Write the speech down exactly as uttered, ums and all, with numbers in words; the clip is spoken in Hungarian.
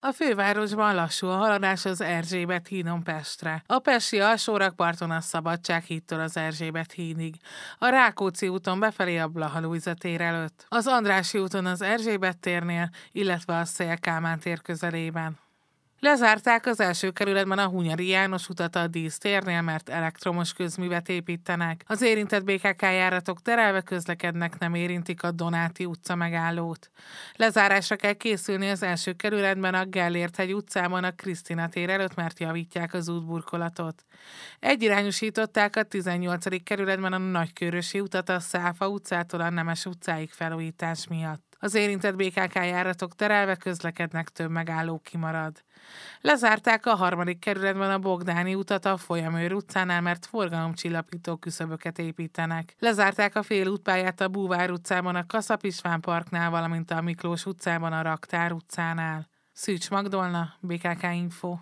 A fővárosban lassú a haladás az Erzsébet hídon Pestre. A pesti alsórakparton a Szabadság hídtól az Erzsébet hídig. A Rákóczi úton befelé a Blaha Lujza tér előtt. Az Andrássy úton az Erzsébet térnél, illetve a Széll Kálmán tér közelében. Lezárták az első kerületben a Hunyadi János utat a dísztérnél, mert elektromos közművet építenek. Az érintett bé ká ká járatok terelve közlekednek, nem érintik a Donáti utca megállót. Lezárásra kell készülni az első kerületben a Gellért-hegy utcában a Krisztina tér előtt, mert javítják az útburkolatot. Egyirányosították a tizennyolcadik kerületben a Nagykőrösi utat a Száfa utcától a Nemes utcáig felújítás miatt. Az érintett bé ká ká járatok terelve közlekednek, több megálló kimarad. Lezárták a harmadik kerületben a Bogdáni utat a Folyamőr utcánál, mert forgalomcsillapító küszöböket építenek. Lezárták a félútpályát a Búvár utcában a Kaszap István parknál, valamint a Miklós utcában a Raktár utcánál. Szűcs Magdolna, bé ká ká Info.